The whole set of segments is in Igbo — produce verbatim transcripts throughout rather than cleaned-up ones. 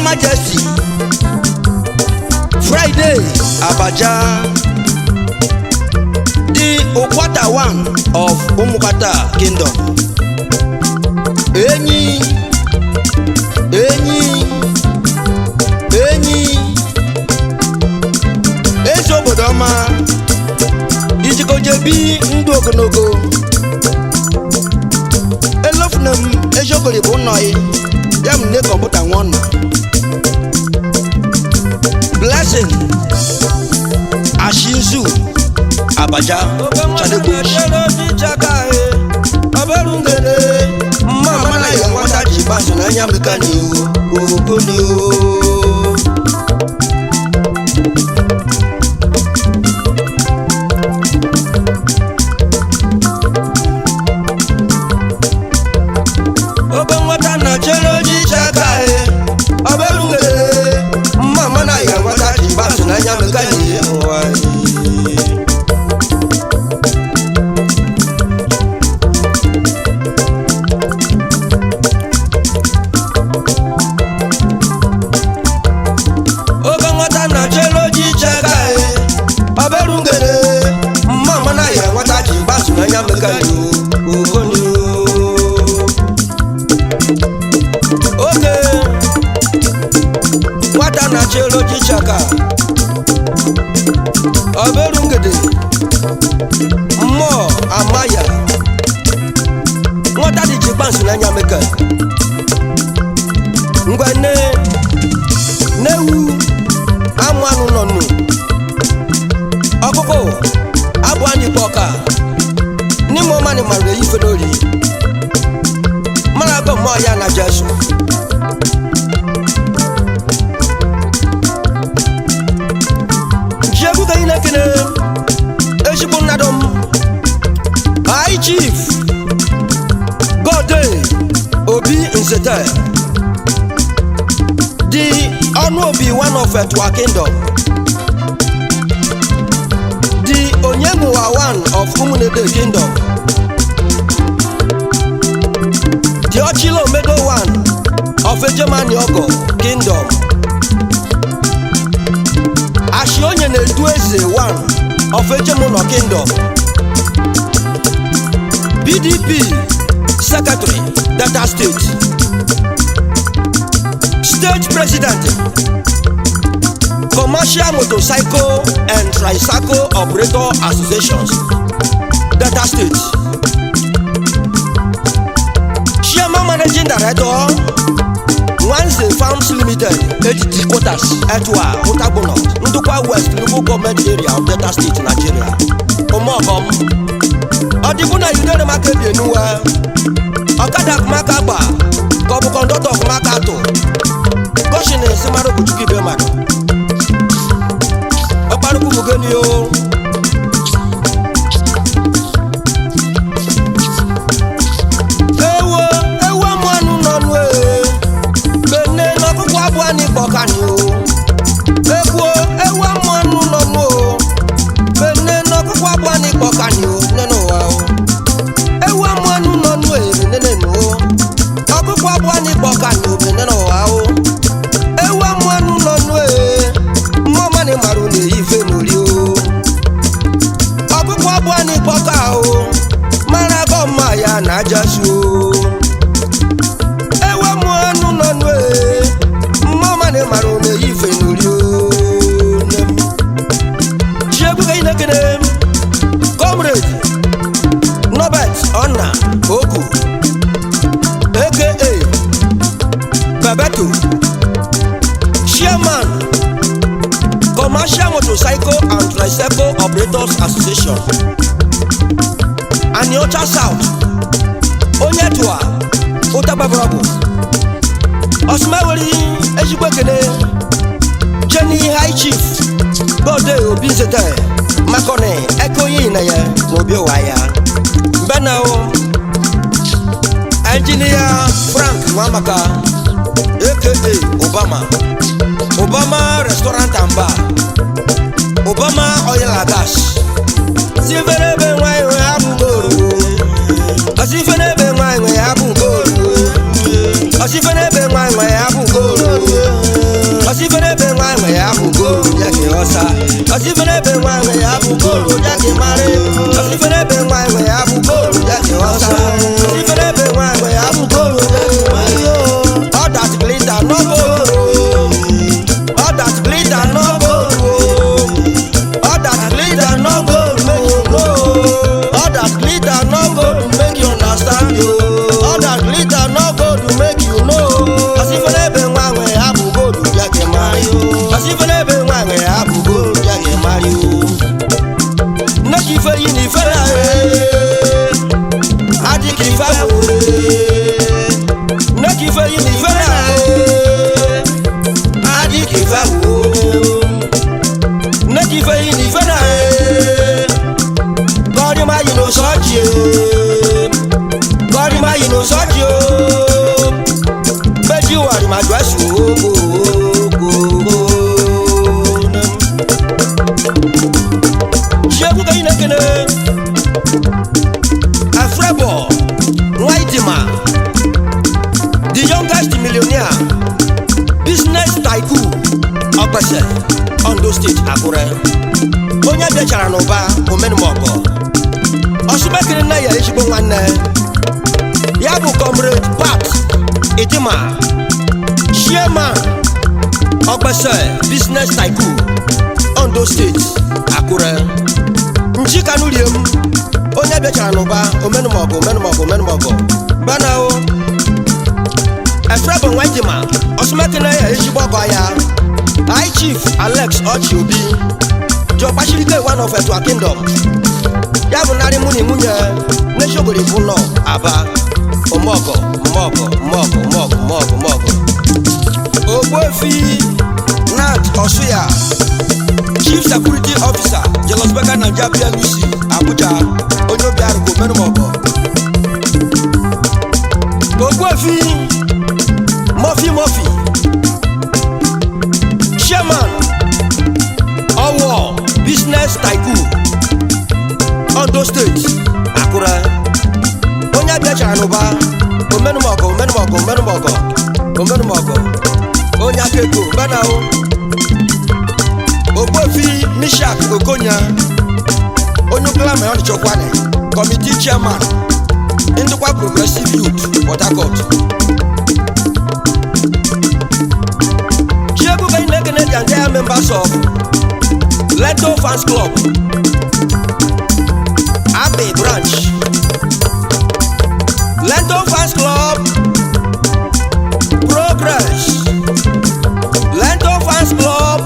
Majesty Friday Abaja, the Okwata one of Umukwata Kingdom. Enyi, enyi, enyi, ezo bodoma, ijikojebi ndu ogologo. Elofnem ejogoli bonoi, yam ne komputa ngona. Blessing Ashinzu Abaja Chadebu Mama na ya wata jibansu na nyamikani ukuni Oben wata na chelo jichakae Oberungere Mama na ya wata jibansu na nyamikani Chelo Chichaka Oberungede Mo Amaya Mwata di Jibansu na Nyameka Ngwane Newu Amwanu nonu Okoko Abwani Poka Nimo mani marwe ifenori Marago Moya na Jesu High Chief Gode Obi Nsete, the Honorable one of Etwa Kingdom, the Onyemuwa one of Umunede Kingdom, the Ochilo Medo one of Ejemani Ogo Kingdom, Ashionye Nedueze one of Ejemono Kingdom, B D P Secretary, Delta State, State President, Commercial Motorcycle and Tricycle Operator Associations, Delta State, Chairman Managing Director, Wanze Farms Limited, H D Quarters, Etwa, Otabono, Ndukwa West, Local Government Area of Delta State, Nigeria. Omogom Odibuna Yudere Market Yenuwa Okada Kumakaba Kobu Conductor Kumakato Goshine Simaro Kuchuki Bemado Oparuku Mugeni yo Ewo, ewo mwanu nonwe Bene noku kwa bwani kokani yo Ewo, ewo mwanu nonwe Bene noku kwa bwani kokani yo Neno wao Ewo mwanu nonwe Nene no Oku kwa bwani kokani yo Neno wao Ewo mwanu nonwe Mama ni maruni ife nuri yo Oku kwa bwani kokao Marago maya na jasu Ewo mwanu nonwe Mama ni maruni ife nuri yo Shebu ka inekene Comrade Norbert Ona Ogu aka Bebeto Chairman Commercial Motorcycle and Tricycle Operators Association Aniocha South Onyetwa Otababrabu Osmaweli Ejikwekene Jenny High Chief Gode Obi Nsete Makone Ekoyi na ye Mobi Waya Benao Engineer Frank Mamaka aka Obama Obama Restaurant and Bar Obama Oil and Gas Sifenebe Mwae Abugoro Asifenebe Mwae Abugoro Asifenebe Mwae Abugoro Osifere be nwa nwe ya bụ gold jake ọsa. Osifere be nwa nwe ya bụ gold jake mare. Osifere be nwa nwe ya bụ gold jake ọsa. Osifere be nwa nwe ya bụ gold jake mare. All that glitter no gold. All that glitter no gold. All that glitter no gold make you know. All that glitter no gold make you understand you. All that glitter no gold make you know. Osifere be nwa nwe ya bụ gold jake mare. Osifere be nwa nwe ya bụ gold jake mare. Neki fe yini fe la e. Adi ki fa wo. Neki fe yini fe la e. Adi ki fa wo. Neki fe yini fe la e. God ma you know such you. God ma you know such you. But you are my dress you. Shebu kay nakene. Afrebo Whiteman, the youngest millionaire, business tycoon, Ogbese, Ondo State, Akure. Onya de Charanova, Omenmogo. Osubekiri na ya ishibo nwanne. Ya bụ comrade Pat Idima, chairman, Ogbese, business tycoon, Ondo State, Akure. Njika nuliem. Onye bịachara n'ụba omenụmọgụ omenụmọgụ omenụmọgụ bana o Efrebo Nwajima ọsụmakịna ya ezigbo ọgọ ya High Chief Alex Ochiobi Jọkpachirike one of Etua Kingdom ya bụ narị mụ na nwunye n'eziogori bụ nọ Aba omọgọ mọgọ mọgọ mọgọ mọgọ mọgọ Ogbuefi Nat Osuya Chief Security Officer Jelosbeka Naija P L C Abuja onye obi arụgo menụmọgọ Ogbuefi Murphy Murphy Chairman Owo Business Tycoon Ondo State Akure onye abịachara n'ụba omenụmọgọ omenụmọgọ omenụmọgọ omenụmọgọ onye aka ego banao Ogbuefi Mishak Okonya onye klama ya ọdịchọkwane Committee Chairman Ndụkwa Progressive Youth Port Harcourt Chiegu Kay Nekene the entire members of Lento Fans Club Abbey Branch Lento Fans Club Progress Lento Fans Club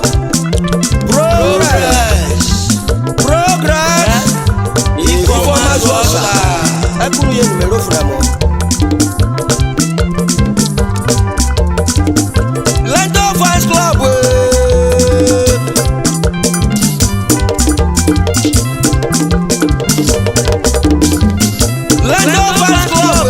Progress Progress Informers Wasa Ekuru ye numero framo Lento Fans Club Lento Fans Club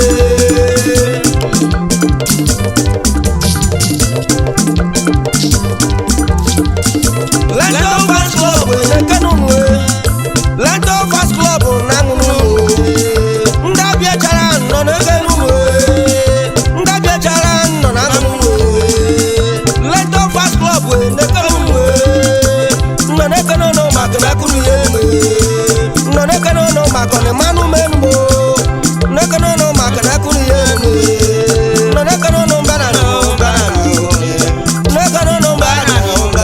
Lento Fans Club Nekanumwe Lento Fans Club Nangunu Ndabia Charan no Nekanumwe Ndabia Charan no Nangunu Lento Fans Club Nekanumwe No Nekano no Makana Kunu No Nekano no Makone Manu Menmo Nekano no Makana Kunu No Nekano no Banana Banana Nekano no Banana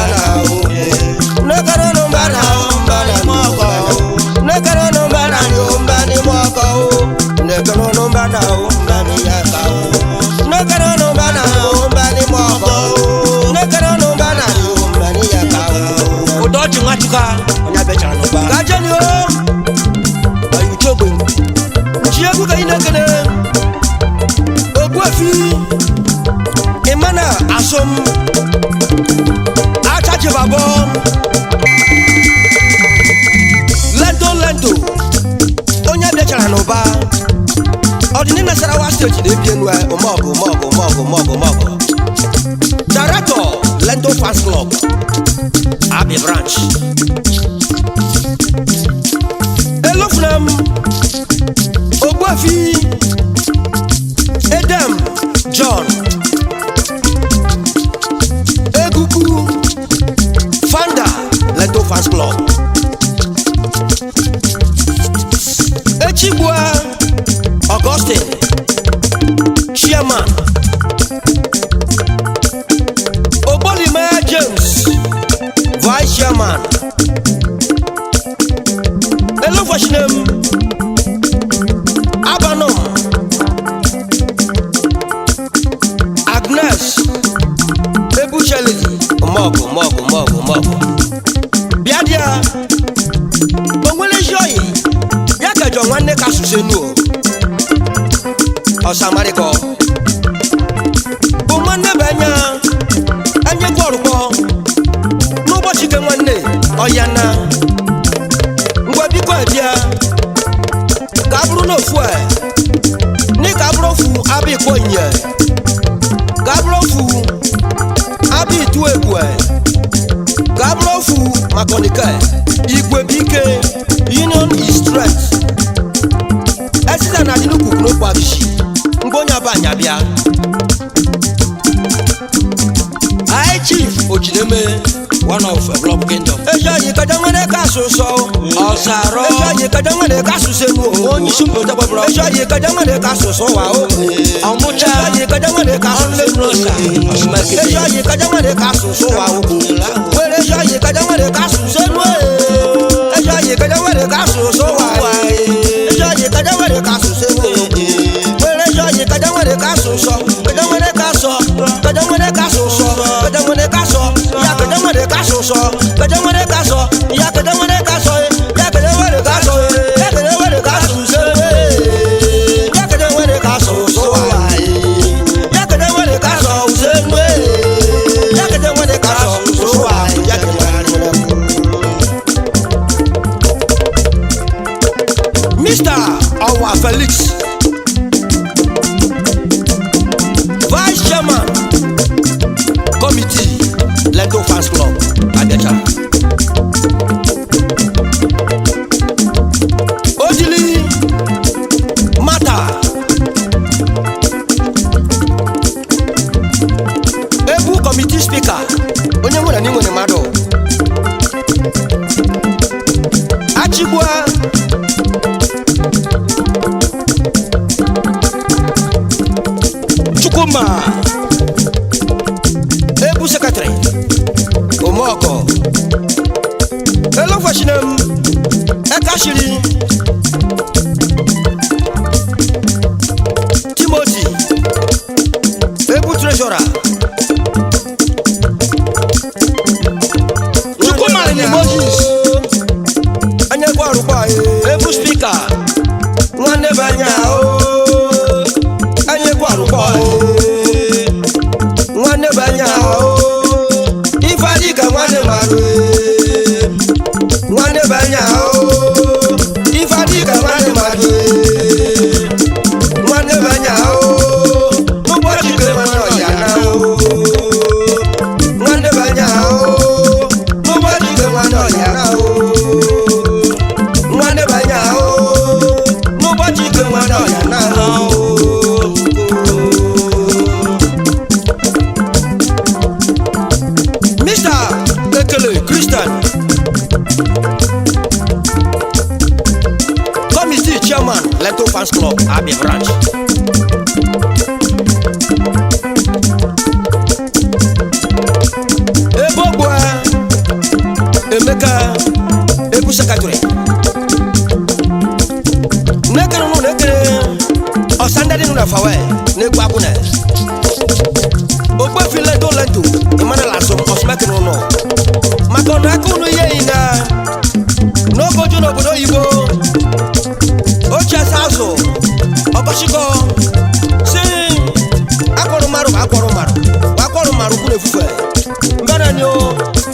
Nekano no Banana Nekano no Banana Mbani Moko Nekano no Banana Mbani Yakao Nekano no Banana Mbani Moko Nekano no Banana Mbani Yakao Odoji Matuka Onya Bechara no Ba Kajani o Ayu Chogwe Chiegu Kay Nekene Ogbuefi Emana Asom Achache Babom Lento Lento onye bịachara n'ụba ọdịnihu Nasarawa steeti na-ebi enu omọgụ omọgụ omọgụ omọgụ omọgụ Director Lento Fans Club Abbey Branch Elofram Ogbuefi Edem John Osamariko Umane benya Enye kworuko Nubo chike mwane Oyana Ngwa biko ebia Kabru no fue Ni kabro fu abi kwenye Kabro fu Abi tuegwe Kabro fu makonike Igwe bike Union is strength Esida na dinu kukunu kwa bishi Mbonya banya bia I chief Ojideme one of uh, Blob Kingdom Eja yi kadangane kasu so Osaro Eja yi kadangane kasu senu Onyi sumbo tabo bro Eja yi kadangane kasu so wa o Amucha Eja yi kadangane kasu senu Eja yi kadangane kasu so wa o Wele eja yi kadangane kasu senu Eja yi kadangane kasu so wa o Eja yi kadangane kasu senu Wele eja yi kadangane kasu so Kadangane kasu Kadangane kasu so Kadangane kasu Ya kadangane kasu so Kadangane kasu Ya kadangane kasu Ya kadangane kasu Ya kadangane kasu so Ya kadangane kasu so Ya kadangane kasu so Ya kadangane kasu so Ya kadangane Mister Owa Felix Vice Chairman Committee Lendo Fans Club Adecha Odili Mata Ebu Committee Speaker Onye nwere ni nwere mado Achibua Chukuma Ebu Secretary Omoko Hello Fashinem Ekashiri Timothy Ebu Treasurer Chukuma ni Moses Anya kwa rupa Ebu Speaker Mwane banya o Anya kwa rupa Mwane banya o Ifadika mwane maru Mwane banya o Ifadika mwane maru Mwane banya o Mubwaji kwe mwana yana o Mwane banya o Mubwaji kwe mwana yana o Mwane banya o Mubwaji kwe mwana yana o Christian Committee Chairman Lento Fans Club Abia Branch Ebogwa Emeka Ebu Secretary Nekere no nekere Osandade no fawe Nekwa abune Ogba file do lento Imana lasom osmeke no no Makona kunu ye ina No gojo no bodo yibo Ocha sazo Okoshiko Si Akoro maru akoro maru Akoro maru kune fufe Mbana nyo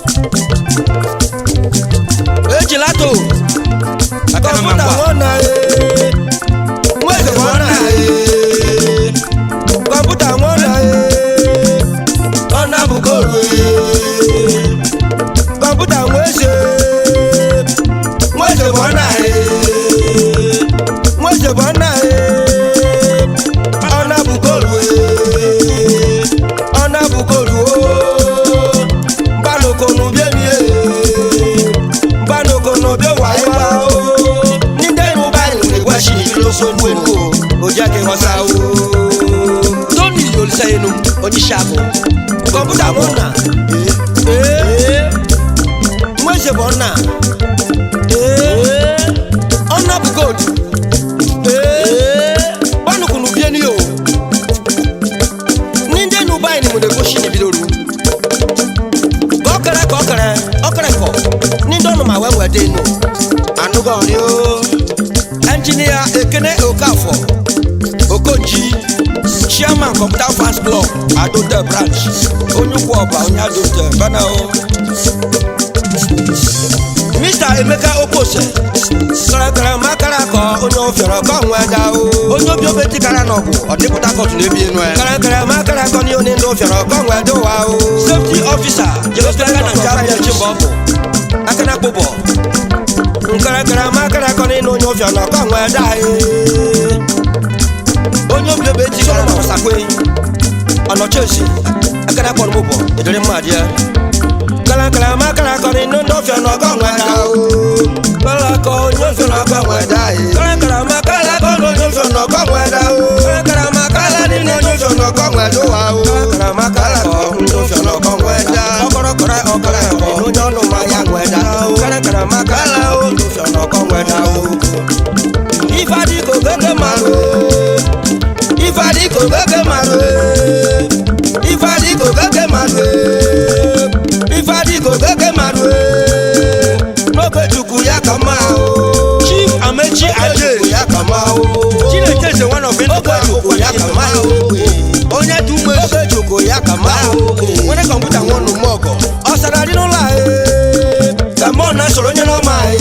Ejilato Komputa wana e Mweze wana e Komputa wana e Ona bukoro e Komputa mweze Mweze wana e Mweze wana e Ona bukoro e Ona bukoro o Mbano kono biemi e Mbano kono bie wa iwa o Ninde mubali negwashi ilo so mwenu Ojake wasa o Tony yolisa yenu Onyishako Komputa mwana Eh Mweze wana Eh Ona bukoro Eh Mbano kono bieni o Ninde nubai ni mwende koshi ni bidoru Kokere kokere Okere ko Nindo no ma wewe denu Anugo ni o Engineer Ekene Okafo Okonji computer fans club Adote branch onye ukwu ọba onye Adote bana o Mister Emeka Okose kara makara ko onye ofioro ko nweda o onye obi obeti kara nogu odipụta court na ebi enu e kara kara makara ko ni oni ndo ofioro ko nweda wa o safety officer jelostaka na champion chimbo akana kpobo nkara kara makara ko ni onye ofioro ko nweda e onye obi obeti kara na osakwe ono chesi akana ko mo bo edere madia kala kala makara ko ni ndo ofioro ko nweda o kala ko onye ofioro ko nweda e kala kala makara ko onye ofioro ko nweda o kala kala makara ni onye ofioro ko nweda wa o kala makara ko onye ofioro ko nweda okoro kora okara ko onye onu ma ya nweda o kala kala makara onye ofioro ko nweda o ifadi ko gege maru ifadi ko gege maru ifadi ko gege maru ifadi ko gege maru noke chuku ya kama o Chief Amechi Aje ya kama o Chineke is one of the chuku ya kama o onye tume noke chuku ya kama o when the computer wonu mogo osara di no la e come on na soro nye no ma e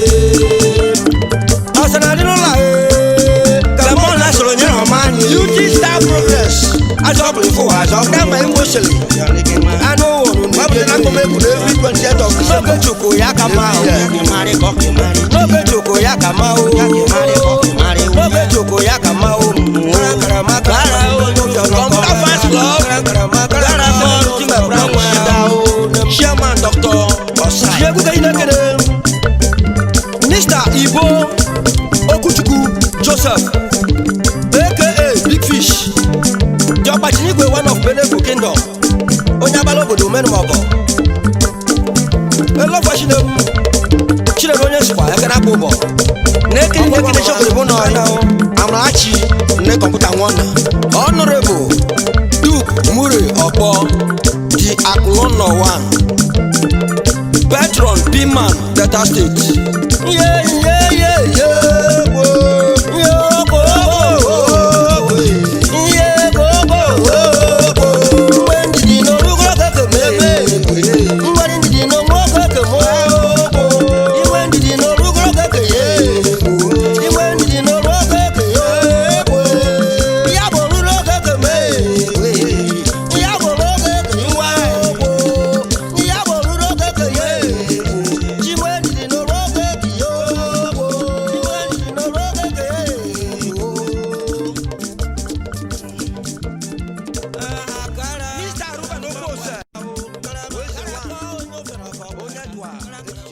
osara di no la e come on na soro nye no ma ni you just start progress ajo bele fo ajo na my emotionally I know babu na ko me ku every twentieth of December chuku ya kama o mare ko mare noke chuku ya kama o mare ko mare noke chuku ya kama o kara makara o computer fans club kara makara ko tinga brown da o chairman doctor Osai yegu ga ina kede Mister Ibo Okuchukwu Joseph aka Big Fish Joba Chinigwe one of Benefu Kingdom onye abalo obodo menu mogo elo fashine chire onye sikwa ekena kpobo na ekini nekine shokere bo no na Amarachi ne computer wonder honorable Duke Mure Opo the Aklono one patron Piman Delta State yeah yeah yeah yeah wo yo go go yeah go go when did you know you go go me when did you know mo go go mo when did you know you go go go yeah when did you know mo go go ya bo lu lo go go me ya bo lo go go wa ya bo lu lo go go yeah ji when did you know mo go go yo when did you know mo go go yeah Mister Ruben Okose